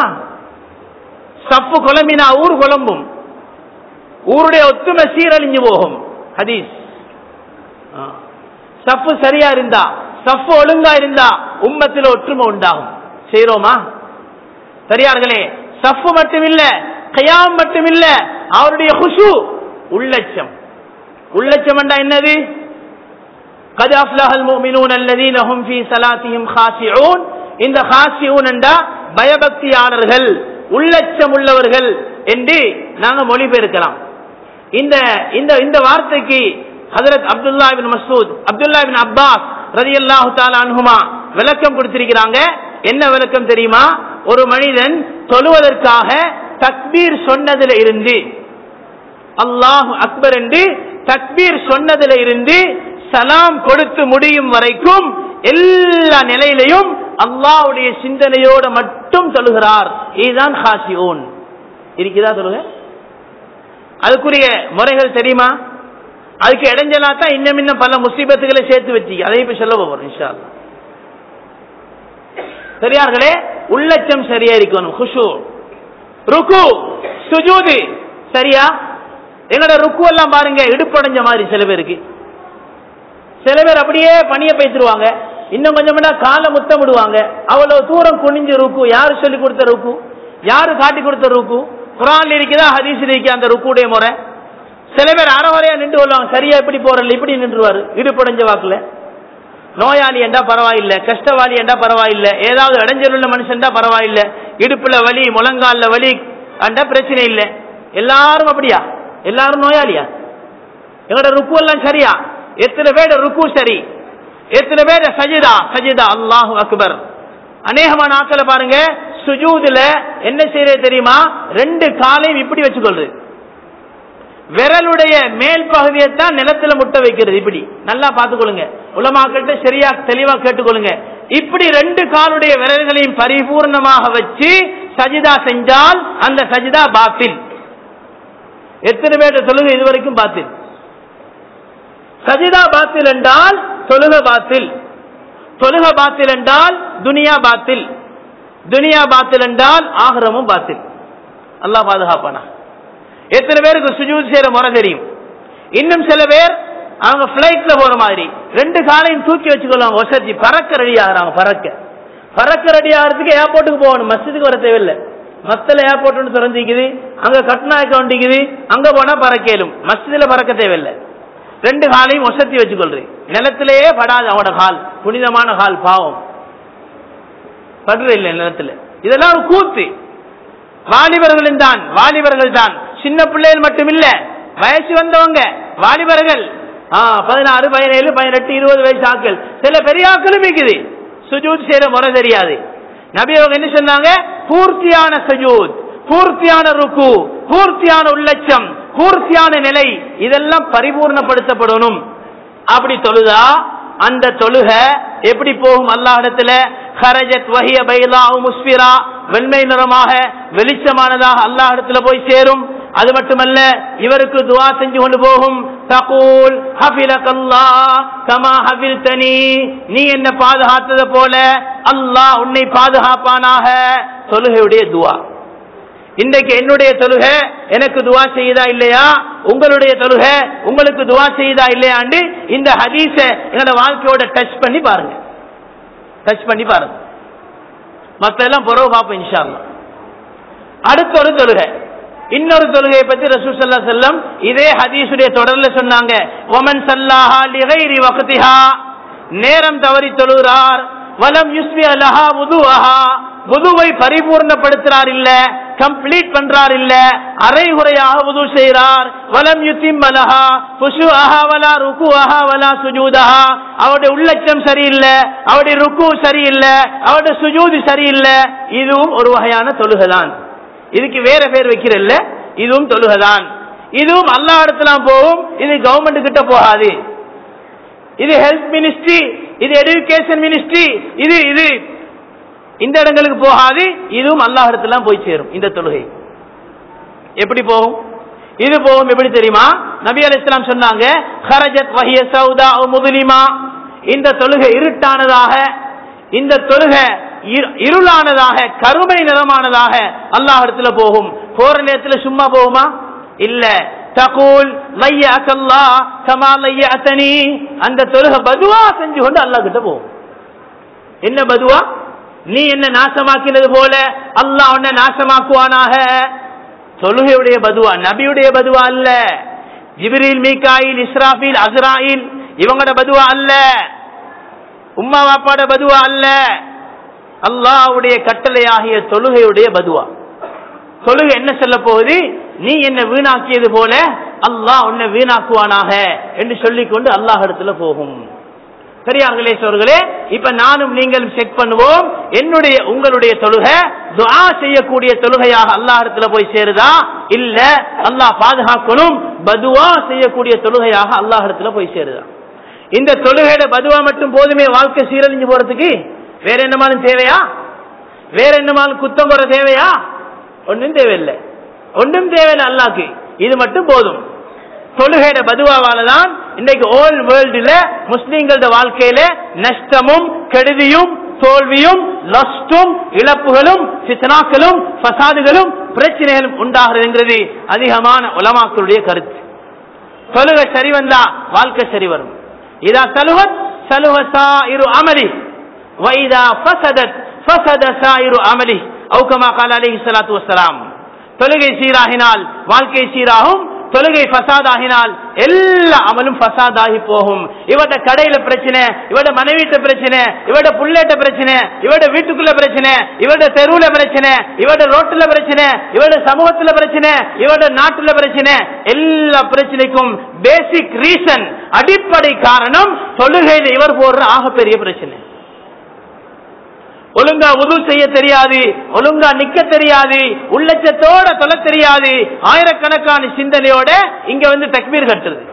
சஃப்பு குழம்பினா ஊர் குழம்பும், ஊருடைய ஒத்துமை சீரழிஞ்சு போகும். ஹதீஸ். சப்பு சரியா இருந்தா, சப்பு ஒழுங்கா இருந்தா உம்மத்தில் ஒற்றுமை உண்டாகும். செய்யறோமா? சரியார்களே, சப்பு மட்டுமில்ல, கயாம் மட்டுமில்ல, அவருடைய குஷு, உள்ளச்சம். உள்ளச்சம் என்றா என்னது? قد أفلح المؤمنون الذين هم في صلاتهم خاشعون. இந்த خاشعون என்றா பயபக்தியாளர்கள், உள்ளச்சம் உள்ளவர்கள் என்று நாங்க மொழிபெயர்க்கலாம். இந்த இந்த இந்த வார்த்தைக்கு ஹஜ்ரத் Abdullah ibn Masud, Abdullah ibn Abbas ரலியல்லாஹு தஆலா அன்ஹுமா விளக்கம் கொடுத்திருக்கிறாங்க. என்ன விளக்கம் தெரியுமா? ஒரு மனிதன் தொழுவதற்காக தக்பீர் சொன்னதில இருந்து, அல்லாஹு அக்பர் என்று தக்பீர் சொன்னதில இருந்து சலாம் கொடுத்து முடியும் வரைக்கும் எல்லா நிலையிலையும் அல்லாஹ்வுடைய சிந்தனையோட மட்டும் தொழுகிறார். இதுதான் காஷிஊன். இருக்குதா தொழுக? அதுக்குரிய முறைகள் தெரியுமா? அதுக்கு இடைஞ்சலா தான் இன்னும் பல முசீபத்துகளை சேர்த்து வச்சு அதை இப்ப சொல்ல போறோம் இன்ஷா அல்லாஹ். சரியார்களே, உள்ளச்சம் சரியா இருக்கணும். குஷு, ருக்கு, சுஜூது சரியா. எங்கட ருக்கு எல்லாம் பாருங்க இடுப்படைஞ்ச மாதிரி சில பேருக்கு. சில பேர் அப்படியே பணிய பேசிடுவாங்க, இன்னும் கொஞ்சம் காலை முத்தம் விடுவாங்க. அவ்வளவு தூரம் குனிஞ்ச ருக்கு. யாரு சொல்லி கொடுத்த ருக்கு? யாரு காட்டி கொடுத்த ருக்கு? குர்ஆன்ல இருக்குதா, ஹதீஸ்ல இருக்கு அந்த ருக்குடைய முறை? சில பேர் அறவரையா நின்று வருவாங்க, சரியா இப்படி போறல இப்படி நின்றுவாரு இடுப்படைஞ்ச வாக்குல. நோயாளி என்றா பரவாயில்லை, கஷ்டவாளி என்றா பரவாயில்லை, ஏதாவது இடைஞ்சல் உள்ள மனுஷன்டா பரவாயில்லை, இடுப்புல வலி முழங்கால வலி அண்டா பிரச்சனை இல்லை. எல்லாரும் அப்படியா? எல்லாரும் நோயாளியா? எங்களோட ருக்கு எல்லாம் சரியா? எத்தனை பேர் ருக்கு சரி, எத்தனை பேர் சஜிதா சஜிதா அல்லாஹு அக்பர். அநேகமான ஆட்களை பாருங்க சுஜூதுல என்ன செய்யறது தெரியுமா? ரெண்டு காலையும் இப்படி வச்சுக்கொள்றது, விரலுடைய மேல் பகுதியை தான் நிலத்துல முட்டை வைக்கிறது. இப்படி நல்லா பார்த்துக்கொள்ளுங்க, உலமாக்கிட்ட சரியா தெளிவா கேட்டுக்கொள்ளுங்க. இப்படி ரெண்டு காலுடைய விரல்களையும் பரிபூர்ணமாக வச்சு சஜிதா செஞ்சால் அந்த சஜிதா பாத்தில். எத்தனை பேர் தொழுகை இதுவரைக்கும் பாத்தில்? சஜிதா பாத்தில் என்றால் தொழுகை பாத்தில், தொழுகை பாத்தில் என்றால் துனியா பாத்தில், துனியா பாத்தில் என்றால் ஆகிரமும் பாத்தில். அல்லாஹ் பாதுகாப்பானா. எத்தனை பேருக்கு சுஜூத் செய்யற முறை தெரியும்? இன்னும் சில பேர் அவங்க பிளைட்ல போற மாதிரி ரெண்டு காலையும் தூக்கி வச்சுக்கொள்வாங்க, வசதி பறக்க ரெடி ஆகிறாங்க. பறக்க ரெடி ஆகிறதுக்கு ஏர்போர்ட்டுக்கு போகணும், மஸ்ஜிதுக்கு வர தேவையில்லை. மத்தல ஏர்போர்ட் ஒன்று திறந்திக்குது, அங்க கட்னாய்க்க வண்டிக்குது, அங்க போனா பறக்கலும், மஸ்ஜிதுல பறக்க தேவையில்லை. ரெண்டு காலையும் வசதி வச்சுக்கொள்றேன், நிலத்திலேயே படாது அவனோட கால், புனிதமான கால், பாவம் படுற இல்லை நிலத்துல. இதெல்லாம் ஒரு கூத்து. வாலிபர்கள் தான், வாலிபர்கள் தான், சின்ன பிள்ளைகள் மட்டும் இல்ல, வயசு வந்தவங்க வாலிபர்கள் 16, 17, 18, 20 வயசு ஆக்கள், சில பெரிய ஆக்களும் இருக்குது. சுஜூத் செய்யற முறை தெரியாது. நபி அவங்க என்ன சொன்னாங்க? பூர்த்தியான சுஜூத், பூர்த்தியான ருக்கு, பூர்த்தியான உள்ளச்சம், பூர்த்தியான நிலை, இதெல்லாம் பரிபூர்ணப்படுத்தப்படணும். அப்படி தொழுதா அந்த தொழுக எப்படி போகும்? அல்லாஹ் இடத்துல ஹரஜத் வஹிய பைலாஉ முஸ்ஃபிரா, வெண்மை நிறமாக வெளிச்சமானதாக அல்லாஹ் இடத்துல போய் சேரும். அது மட்டுமல்ல, இவருக்கு துஆ செஞ்சு கொண்டு போகும். தகூல் ஹஃபிலகல்லாஹ் கமா ஹஃபில்தனி, நீ என்ன பாதுகாத்தது போல அல்லாஹ் உன்னை பாதுகாப்பானாக. தொழுகையுடைய துஆ. இன்றைக்கு என்னுடைய தொழுகை எனக்கு துஆ செய்தா இல்லையா, உங்களுடைய தொழுகை உங்களுக்கு துஆ செய்தா இல்லையாண்டு இந்த ஹதீஸ என்னோட வாழ்க்கையோட டச் பண்ணி பாருங்க, டச் பண்ணி பாருங்க. மத்த எல்லாம் புறவு பார்ப்போம் இன்ஷா அல்லாஹ். அடுத்த ஒரு தொழுகை, இன்னொரு தொழுகையை பத்தி ரசூல் ஸல்லல்லாஹு அலைஹி வஸல்லம் இதே ஹதீஸுடைய தொடர்ல சொன்னாங்க. வமன் ஸல்லஹா லிகைரி வக்திஹா, நேரம் தவறி தொழுகிறார். வலம் யுஸ்பி லஹா வுதுஹா, வுதுவை பரிபூர்ணப்படுத்துறார் இல்ல, கம்ப்ளீட் பண்றார் இல்ல, அரைகுறையாக வுது செய்றார். வலம் யுத்திம்ம லஹா குஷூஅஹா வலா ருகுஅஹா வலா சுஜூதஹா, அவருடைய உள்ளச்சம் சரியில்லை, அவருடைய ருக்கு சரியில்லை, அவருடைய சுஜூது சரியில்லை. இதுவும் ஒரு வகையான தொழுகைதான். இதுக்கு வேற பேர் வைக்கிறல்ல, இதுவும் தொழுகைதான். இதுவும் அல்லாஹ் இடத்துல போகும், இது கவர்மெண்ட் கிட்ட போகாது. இது ஹெல்த் மினிஸ்ட்ரி, இது எஜுகேஷன் மினிஸ்ட்ரி, இது இது இந்த இடங்களுக்கு போகாது. இதுவும் அல்லாஹ் இடத்துல போய் சேரும். இந்த தொழுகை எப்படி போகும்? இது போகும் எப்படி தெரியுமா? நபி அலைஹிஸ்ஸலாம் சொன்னாங்க, ஹரஜத் வஹிய சௌதா முதுலிமா, இந்த தொழுகை இருட்டானதாக, இந்த தொழுகை இருளானதாக, கருமை நிறமானதாக அல்லாஹ் இடத்துல போகும். போற நேரத்தில் சும்மா போகுமா? இல்ல, தகூல் லையஅக அல்லாஹ் கமா லையஅதனி, அந்த தொழுகை பதுவா செஞ்சு கொண்டு அல்லாஹ் கிட்ட போகும். என்ன பதுவா? நீ என்ன நாசமாக்கினது போல அல்லாஹ் உன்னை நாசமாக்குவானாக. தொழுகையுடைய பதுவா, நபியுடைய பதுவா அல்ல. ஜிப்ரீல், மீகாயில், இஸ்ராஃபீல், அஸ்ராயில் இவங்களோட பதுவா அல்ல. உம்மா வாப்பாட பதுவா அல்ல. அல்லாஹ்வுடைய கட்டளையாகிய தொழுகையுடைய பதுவா. தொழுகை என்ன சொல்ல போகுது? நீ என்ன வீணாக்கியது போல அல்லாஹ் உன்னை வீணாக்குவானாக என்று சொல்லிக்கொண்டு அல்லாஹ் இடத்துல போகும். பெரியார்களே சோர்களே, இப்ப நானும் நீங்களும் செக் பண்ணுவோம், என்னுடைய உங்களுடைய தொழுகை துஆ செய்யக்கூடிய தொழுகையாக அல்லாஹ் இடத்துல போய் சேருதா, இல்ல அல்லாஹ் பாதுகாக்கணும் பதுவா செய்யக்கூடிய தொழுகையாக அல்லாஹ் இடத்துல போய் சேருதா? இந்த தொழுகையோட பதுவா மட்டும் போதுமே வாழ்க்கை சீரழிஞ்சு போறதுக்கு? வேற என்னமாலும் தேவையா? வேற என்னமாலும் குத்தம் போற தேவையா? ஒன்றும் தேவையில்லை, ஒன்றும் தேவையில்லை அல்லாஹ்க்கு. இது மட்டும் போதும். தொழுகையோட பதுவாவால தான் இன்னைக்கு ஓல் வேர்ல்டுல முஸ்லிம்களோட வாழ்க்கையில நஷ்டமும் கெடுதியும் தோல்வியும் லஸ்டும் இழப்புகளும் ஃபித்னாக்களும் ஃபசாதுகளும் பிரச்சனைகளும் உண்டாகிறது அதிகமான உலமாக்களுடைய கருத்து. தொழுகை சரி வந்தா வாழ்க்கை சரி வரும். இதா சலுஹத் சலுஹ சாயிரு அமலி வ இதா ஃபஸதத் ஃபஸத சாயிரு அமலி அவு கமா قال عليه الصلاه والسلام. தொழுகை சீராகினால் வாழ்க்கை சீராகும், தொழுகை ஃபசாதாகினால் எல்லா அமலும் ஃபசாதாகி போகும். இவட கடையில பிரச்சனை, இவட மனைவிட்ட பிரச்சனை, இவட புள்ளேட்ட பிரச்சனை, இவட வீட்டுக்குள்ள பிரச்சனை, இவட தெருவுல பிரச்சனை, இவட ரோட்டுல பிரச்சனை, இவட சமூகத்துல பிரச்சனை, இவட நாட்டுல பிரச்சனை, எல்லா பிரச்சனைக்கும் பேசிக் ரீசன், அடிப்படை காரணம் தொழுகையில இவர் போடுற ஆகப்பெரிய பிரச்சனை. ஒழுங்கா உது செய்ய தெரியாது, ஒழுங்கா நிக்க தெரியாது, உள்ளச்சத்தோட தொழ தெரியாது, ஆயிரக்கணக்கான சிந்தனையோட இங்க வந்து தக்பீர் கட்டுறது.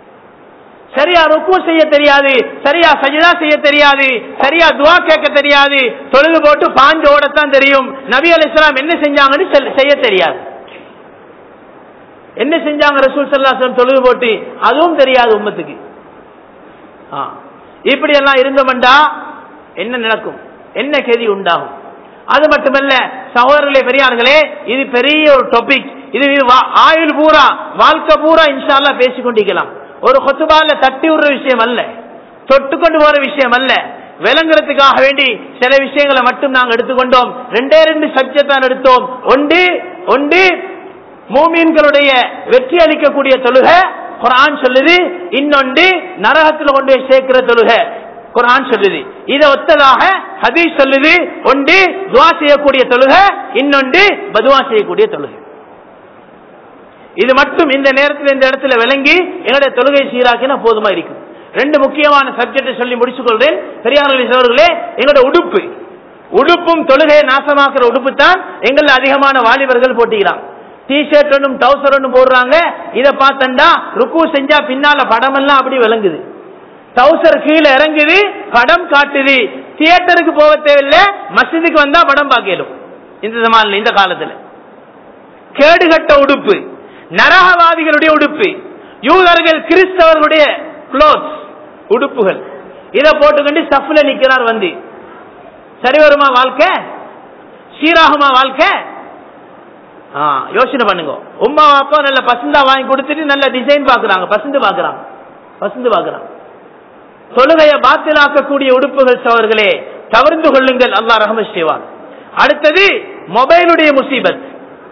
சரியா ருக்கு செய்ய தெரியாது, சரியா சஜ்தா செய்ய தெரியாது, சரியா துஆ கேட்க தெரியாது, தொழுது போட்டு பாஞ்சு ஓடத்தான் தெரியும். நபி அலைஹிஸ்ஸலாம் என்ன செஞ்சாங்கன்னு செய்ய தெரியாது. என்ன செஞ்சாங்க ரசூல் ஸல்லல்லாஹு அலைஹி வஸல்லம் தொழுது போட்டு, அதுவும் தெரியாது உம்மத்துக்கு. இப்படி எல்லாம் இருந்தோம்டா என்ன நடக்கும்? என்ன கெதி உண்டாகும்? அது மட்டுமல்ல சகோதரர்களே பெரியார்களே, இது பெரிய ஒரு டாபிக். இது ஆயுள் பூரா வாழ்க்கை பூரா இன்ஷா அல்லாஹ் பேசிக்கொண்டிருக்கலாம். ஒரு ஹுத்பால தட்டி விடுற விஷயம் அல்ல, தொட்டு கொண்டு போற விஷயம் அல்ல. விளங்குறதுக்காக வேண்டி சில விஷயங்களை மட்டும் நாங்கள் எடுத்துக்கொண்டோம். ரெண்டு சப்ஜெக்ட் தான் எடுத்தோம். ஒன்று மூமின்களுடைய வெற்றி அளிக்கக்கூடிய தொழுகை குர்ஆன் சொல்லுது, இன்னொன்று நரகத்தில் கொண்டு போய் சேர்க்கிற தொழுகை குர்ஆன் சொல்லுது. இதை ஒத்ததாக ஹதீஸ் சொல்லுது. ஒன்று துஆ செய்யக்கூடிய தொழுகை, இன்னொன்று பதுவா செய்யக்கூடிய தொழுகை. இது மட்டும் இந்த நேரத்தில் இந்த இடத்துல விளங்கி எங்களுடைய தொழுகை சீராக்கினா போதுமா இருக்கும். ரெண்டு முக்கியமான சப்ஜெக்டை சொல்லி முடிச்சுக் கொள்றேன். பெரியார்களே சகோதரர்களே, எங்களுடைய உடுப்பும் தொழுகையை நாசமாக்குற உடுப்பு தான் எங்கள் அதிகமான வாலிபர்கள் போட்டிக்கிறாங்க. டிஷர்ட் ஒன்றும் டவுசர் ஒன்றும் போடுறாங்க. இதை பார்த்தா ருக்கு செஞ்சா பின்னால படமெல்லாம் அப்படி விளங்குது. டவுசர் கீழே இறங்குது, படம் காட்டுது. தியேட்டருக்கு போக தேவையில்லை, மஸ்ஜிதுக்கு வந்தா படம் பார்க்கலும். இந்த காலத்துல கேடுகட்ட உடுப்பு, நரகவாதிகளுடைய உடுப்பு, யூதர்கள் கிறிஸ்தவர்களுடைய க்ளோத்ஸ் உடுப்புகள், இதை போட்டுக்கொண்டு சஃப்ல நிக்கிறார். வந்து சரி வருமா வாழ்க்கை? சீராகுமா வாழ்க்கை? யோசனை பண்ணுங்க. உம்மா அப்பா நல்ல பசந்தா வாங்கி கொடுத்துட்டு நல்ல டிசைன் பாக்குறாங்க, பசந்து பாக்குறாங்க. தொழுகையை பாத்திலாக்கக்கூடிய உடுப்புகள் சவர்களே தவிர்த்து கொள்ளுங்கள், அல்லாஹ் ரஹ்மத் செய்வான். அடுத்தது மொபைலுடைய முசீபத்.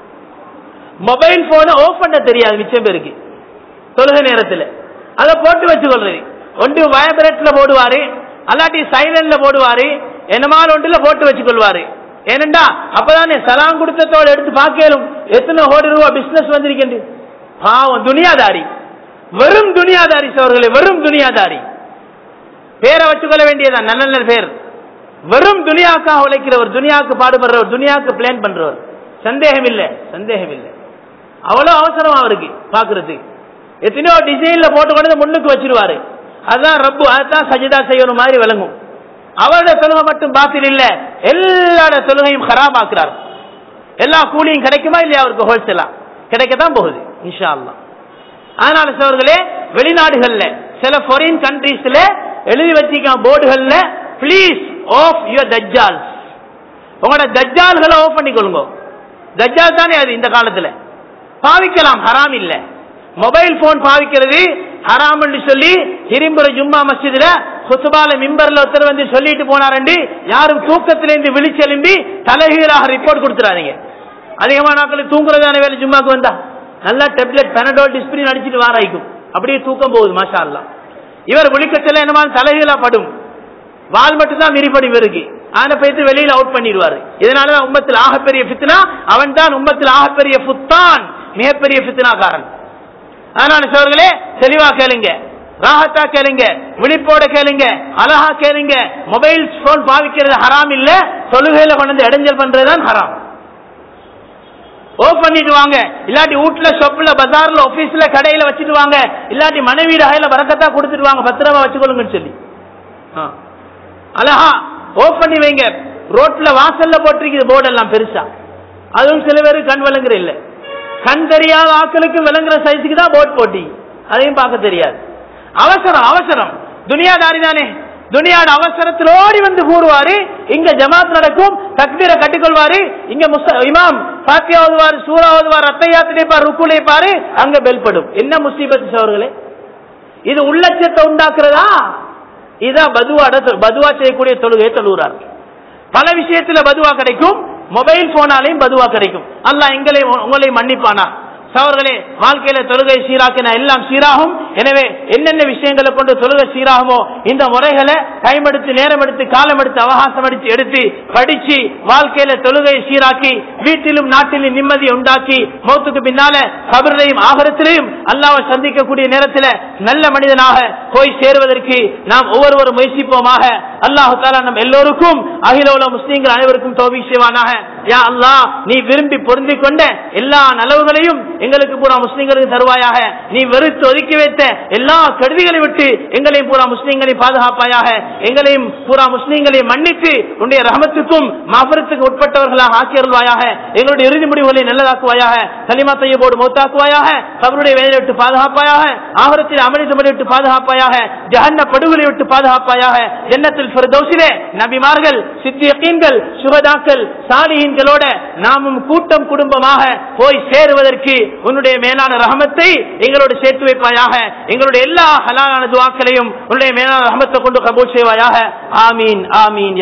மொபைல் போனை ஆஃப் பண்ண தெரியாது மிச்சம் பேருக்கு தொழுகை நேரத்தில். அதை போட்டு வச்சு கொள்றது. ஒன்று வைப்ரேட்ல போடுவாரு, அல்லாட்டி சைலண்ட்ல போடுவாரு, என்னமால் ஒன்றுல போட்டு வச்சு கொள்வாரு. ஏனென்றா அப்பதானே சலாம் கொடுத்ததோடு எடுத்து பார்க்கலும் எத்தனை கோடி ரூபாய் பிசினஸ் வந்திருக்கின்ற. பாவம் துனியாதாரி, வெறும் துனியாதாரி சவர்களே, வெறும் துனியாதாரி. பேரை வச்சுக்கொள்ள வேண்டியதான், நல்ல பேர். வெறும் துனியாக்காக உழைக்கிறவர், துனியாவுக்கு பாடுபடுறவர், துனியாவுக்கு பிளான் பண்றவர். சந்தேகம் இல்லை. அவ்வளவு அவசரம் அவருக்கு பாக்குறது. எத்தனையோ டிசைன்ல போட்டு கொண்டு முன்னுக்கு வச்சிருவாரு. அதான் ரப்பு, அதான் சஜிதா செய்யணும் மாதிரி விளங்கும். அவருடைய தொழுகை மட்டும் பாத்தில் இல்ல, எல்லா தொழுகையும் ஹராப் ஆக்குறார். எல்லா கூலியும் கிடைக்குமா இல்லையா அவருக்கு? ஹோல்சேலா கிடைக்கத்தான் போகுது இன்ஷா அல்லாஹ். அதனால சோர்களே, வெளிநாடுகள்ல சில ஃபாரின் கண்ட்ரீஸ்ல எழுதி வச்சிருக்க போர்டுகள்ல, பிளீஸ் ஆஃப் யுவர் தஜ்ஜால்ஸ், உங்களோட தஜ்ஜால்களை ஆஃப் பண்ணிக்கொள்ளுங்க. தஜ்ஜால் தானே அது இந்த காலத்துல பாவிக்கலாம், ஹராம் இல்ல. மொபைல் போன் பாவிக்கிறது ஹராம் என்று சொல்லி ஹிரிம்புர ஜும்மா மஸ்ஜிதுல குத்துபால மிம்பர்ல ஒருத்தர் வந்து சொல்லிட்டு போனாரு. யாரும் தூக்கத்திலிருந்து விழிச்செலும்பி தலைகீழாக ரிப்போர்ட் கொடுத்துறாதீங்க. அதிகமான நாட்கள் தூங்குறதான வேலை ஜும்மாக்கு வந்தா நல்லா டெப்லெட் பெனடோல் டிஸ்பிரின் அடிச்சுட்டு வாராய்க்கும், அப்படியே தூக்கம் போகுது. மாஷா அல்லாஹ். இவர் விழிக்கச்சல என்னமா தலைகீழா படும், வால் மட்டும் தான் மிரிப்படி இருக்கு. ஆன போயிட்டு வெளியில அவுட் பண்ணிடுவாரு. இதனாலதான் உம்மத்தில் ஆகப்பெரிய ஃபித்னா, அவன் தான் உம்மத்தில் ஆகப்பெரிய ஃபுத்தான், மிகப்பெரிய ஃபித்னாகாரன். அதனால சோர்களே தெளிவா கேளுங்க, ராஹத்தா கேளுங்க, விழிப்போட கேளுங்க, அழகா கேளுங்க. மொபைல் போன் பாவிக்கிறது ஹராம் இல்ல, தொழுகையில கொண்டு இடைஞ்சல் பண்றதுதான் ஹராம். ஓப் பண்ணிட்டு வாங்க, இல்லாட்டி வீட்டுல ஷாப்ல பஜார்ல ஆபீஸ்ல கடையில வச்சுட்டு வாங்க, இல்லாட்டி மனைவி ரகையில வரக்கத்தா கொடுத்துட்டு வாங்க, பத்திரமா வச்சுக்கொள்ளுங்கன்னு சொல்லி அழகா ஓப் பண்ணி வைங்க. ரோட்ல வாசல்ல போட்டிருக்குது போர்டு எல்லாம் பெருசா, அதுவும் சில பேருக்கு கண் விளங்குற இல்ல. கண் தெரியாத ஆட்களுக்கு விளங்குற சைஸுக்கு தான் போர்டு போட்டி, அதையும் பார்க்க தெரியாது. அவசரம் அவசரம், துனியாதாரி தானே, துனியாட அவசரத்திலோடி வந்து கூறுவாரு. இங்க ஜமாத் நடக்கும், தக்பீரை கட்டிக்கொள்வாரு. இங்க இமாம் பாத்தியா ஓதுவாரு, சூரா ஓதுவார், அத்தையாத்திரைப்பார், ருக்குலைப்பாரு, அங்க பெல்படும். என்ன முசீபத் சோர்களே, இது உள்ளட்சத்தை உண்டாக்குறதா? இதான் பதுவா செய்யக்கூடிய தொழுகை தொழுகிறார். பல விஷயத்துல பதுவா கிடைக்கும், மொபைல் போனாலையும் பதுவா கிடைக்கும். அல்லாஹ் உங்களை மன்னிப்பானா? சகோதரர்களே, வாழ்க்கையில தொழுகை சீராக்கின எல்லாம் சீராகும். எனவே என்னென்ன விஷயங்களை கொண்டு தொழுகை சீராகுமோ இந்த முறைகளை டைம் எடுத்து, நேரம் எடுத்து, காலம் எடுத்து, அவகாசம் எடுத்து படிச்சு வாழ்க்கையில தொழுகை சீராக்கி வீட்டிலும் நாட்டிலும் நிம்மதியை உண்டாக்கி மௌத்துக்கு பின்னால கபரிலையும் ஆகரத்திலையும் அல்லாஹ்வை சந்திக்கக்கூடிய நேரத்தில் நல்ல மனிதனாக போய் சேருவதற்கு நாம் ஒவ்வொருவரும் முயற்சிப்போமாக. அல்லாஹ் தஆலா நம் எல்லோருக்கும் அகில உலக முஸ்லிம்கள் அனைவருக்கும் தௌஃபீக் செய்வானாக. யா அல்லாஹ், நீ விரும்பி பொருந்திக் கொண்ட எல்லா நலவுகளையும் எங்களுக்கு பூரா முஸ்லிம்களுக்கு தருவாயாக. நீ வெறுத்து ஒதுக்கி வைத்த எல்லா கருவிகளை விட்டு எங்களையும் பூரா முஸ்லிம்களை பாதுகாப்பாயாக. எங்களையும் பூரா முஸ்லிம்களை மன்னித்து உன்னுடைய ரஹமத்துக்கும் மஃபிரத்துக்கும் உட்பட்டவர்களாக ஆக்கியருள்வாயாக. எங்களுடைய இறுதி முடிவுகளை நல்லதாக்குவாயாக. கலிமா தய்யிபோடு மௌத்தாக்குவாயாக. கபருடைய வேதனை விட்டு பாதுகாப்பாயாக. ஆகிரத்தில் அமளிதமலை விட்டு பாதுகாப்பாயாக. ஜஹன்னம் படுகொலை விட்டு பாதுகாப்பாயாக. ஜன்னத்துல் ஃபிர்தௌஸிலே நபிமார்கள், சித்தியீன்கள், சுஹதாக்கள், சாலிஹீன்களோட நாமும் கூட்டம் குடும்பமாக போய் சேருவதற்கு உன்னுடைய மேலான ரஹமத்தை எங்களோடு சேர்த்து வைப்பாயாக. எங்களுடைய எல்லா ஹலாலான துஆக்களையும் உன்னுடைய மேலான ரஹமத்தை கொண்டு கபூல் செய்வாயாக. ஆமீன் ஆமீன்.